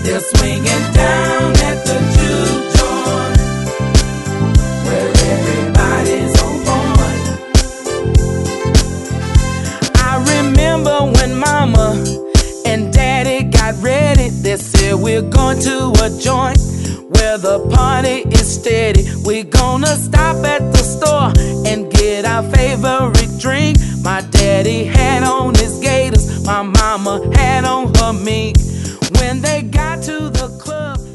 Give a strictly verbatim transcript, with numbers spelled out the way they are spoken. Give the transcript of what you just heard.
They're swinging down at the juke joint, where everybody's on point. I remember when mama and daddy got ready. They said we're going to a joint where the party is steady. We're gonna stop at the store and get our favorite drink. My daddy had on his gaiters, my mama had on her mink. When they got to the club,